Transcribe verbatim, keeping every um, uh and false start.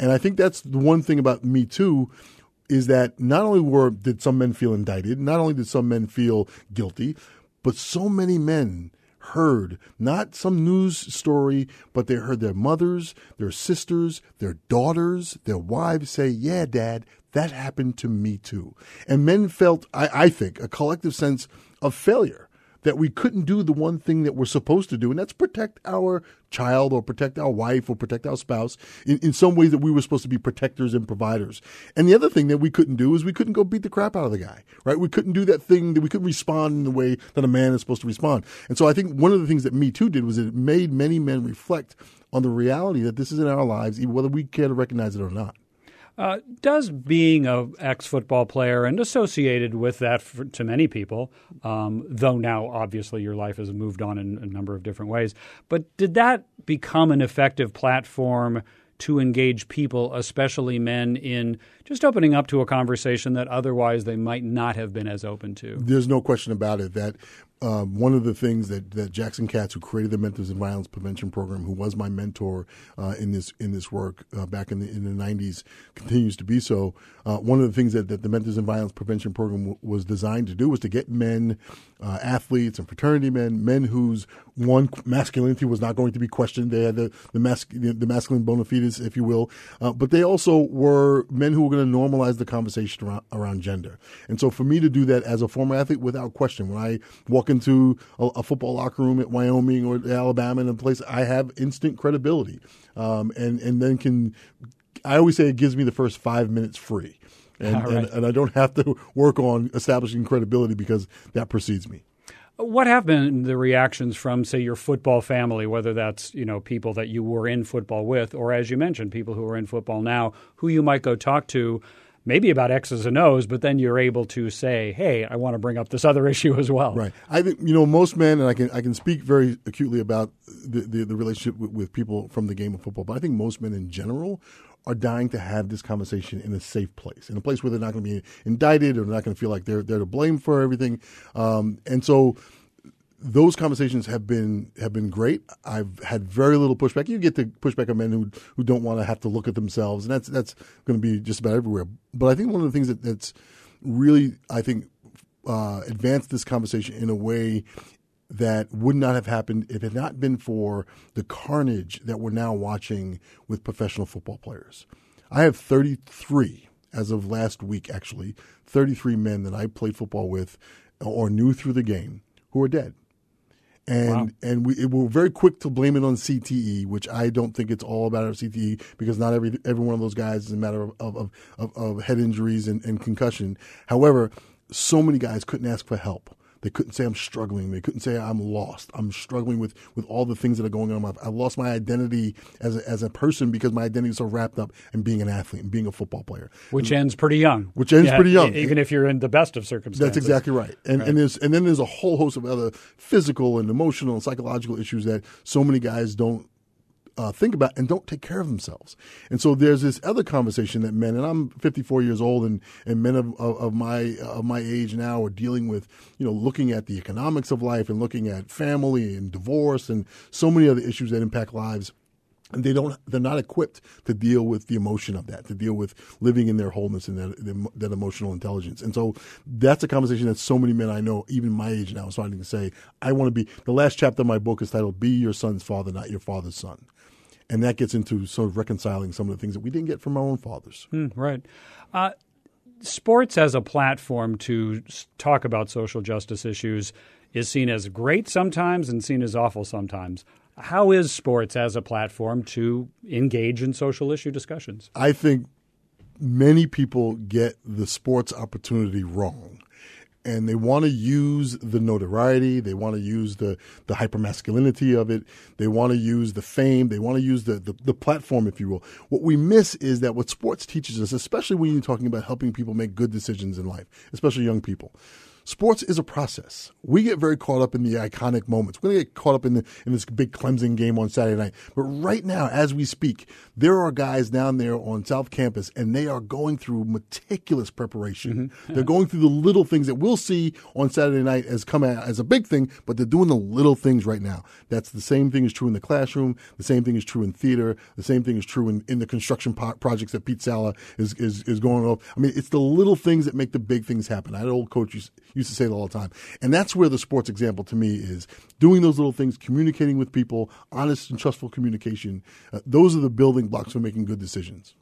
And I think that's the one thing about Me Too is that not only were did some men feel indicted, not only did some men feel guilty, but so many men heard not some news story, but they heard their mothers, their sisters, their daughters, their wives say, yeah, Dad, that happened to me too. And men felt, I, I think, a collective sense of failure, that we couldn't do the one thing that we're supposed to do, and that's protect our child or protect our wife or protect our spouse in, in some ways that we were supposed to be protectors and providers. And the other thing that we couldn't do is we couldn't go beat the crap out of the guy, right? We couldn't do that thing that we couldn't respond in the way that a man is supposed to respond. And so I think one of the things that Me Too did was it made many men reflect on the reality that this is in our lives, even whether we care to recognize it or not. Uh, does being an ex-football player and associated with that for, to many people, um, though now obviously your life has moved on in a number of different ways, but did that become an effective platform to engage people, especially men, in just opening up to a conversation that otherwise they might not have been as open to? There's no question about it that um, one of the things that, that Jackson Katz, who created the Mentors in Violence Prevention Program, who was my mentor uh, in this in this work uh, back in the in the nineties, continues to be so. Uh, one of the things that, that the Mentors in Violence Prevention Program w- was designed to do was to get men, uh, athletes and fraternity men, men whose one masculinity was not going to be questioned. They had the the, mas- the, the masculine bona fides, if you will, uh, but they also were men who were going to normalize the conversation around, around gender. And so for me to do that as a former athlete, without question, when I walk into a, a football locker room at Wyoming or Alabama in a place, I have instant credibility, um, and and then can. I always say it gives me the first five minutes free, and, right. and, and I don't have to work on establishing credibility because that precedes me. What have been the reactions from, say, your football family, whether that's, you know, people that you were in football with, or as you mentioned, people who are in football now, who you might go talk to maybe about X's and O's, but then you're able to say, hey, I want to bring up this other issue as well. Right. I think, you know, most men, and I can I can speak very acutely about the, the, the relationship with, with people from the game of football, but I think most men in general are dying to have this conversation in a safe place, in a place where they're not going to be indicted or they're not going to feel like they're they're to blame for everything. Um, and so those conversations have been have been great. I've had very little pushback. You get the pushback of men who who don't want to have to look at themselves, and that's that's going to be just about everywhere. But I think one of the things that, that's really, I think, uh, advanced this conversation in a way that would not have happened if it had not been for the carnage that we're now watching with professional football players. I have thirty-three, as of last week actually, thirty-three men that I played football with or knew through the game who are dead. And wow. and we it, we're very quick to blame it on C T E, which I don't think it's all about our C T E, because not every every one of those guys is a matter of of, of, of head injuries and, and concussion. However, so many guys couldn't ask for help. They couldn't say I'm struggling. They couldn't say I'm lost. I'm struggling with, with all the things that are going on in my life. I lost my identity as a, as a person because my identity is so wrapped up in being an athlete and being a football player. Which and, ends pretty young. Which ends yeah, pretty young. Even if you're in the best of circumstances. That's exactly right. And right. and there's and then there's a whole host of other physical and emotional and psychological issues that so many guys don't Uh, think about and don't take care of themselves. And so there's this other conversation that men, and I'm fifty-four years old, and, and men of, of, of my of my age now are dealing with, you know, looking at the economics of life and looking at family and divorce and so many other issues that impact lives. And they don't, they're not equipped to deal with the emotion of that, to deal with living in their wholeness and that, that emotional intelligence. And so that's a conversation that so many men I know, even my age now, are starting to say, I want to be, the last chapter of my book is titled, Be Your Son's Father, Not Your Father's Son. And that gets into sort of reconciling some of the things that we didn't get from our own fathers. Mm, right. Uh, sports as a platform to talk about social justice issues is seen as great sometimes and seen as awful sometimes. How is sports as a platform to engage in social issue discussions? I think many people get the sports opportunity wrong. And they want to use the notoriety. They want to use the, the hypermasculinity of it. They want to use the fame. They want to use the, the, the platform, if you will. What we miss is that what sports teaches us, especially when you're talking about helping people make good decisions in life, especially young people, sports is a process. We get very caught up in the iconic moments. We're going to get caught up in the, in this big Clemson game on Saturday night. But right now, as we speak, there are guys down there on South Campus, and they are going through meticulous preparation. Mm-hmm. Yeah. They're going through the little things that we'll see on Saturday night as come out as a big thing, but they're doing the little things right now. That's the same thing is true in the classroom. The same thing is true in theater. The same thing is true in, in the construction po- projects that Pete Sala is, is, is going on. I mean, it's the little things that make the big things happen. I had an old coach used, used to say that all the time. And that's where the sports example to me is doing those little things, communicating with people, honest and trustful communication. Uh, those are the building blocks for making good decisions.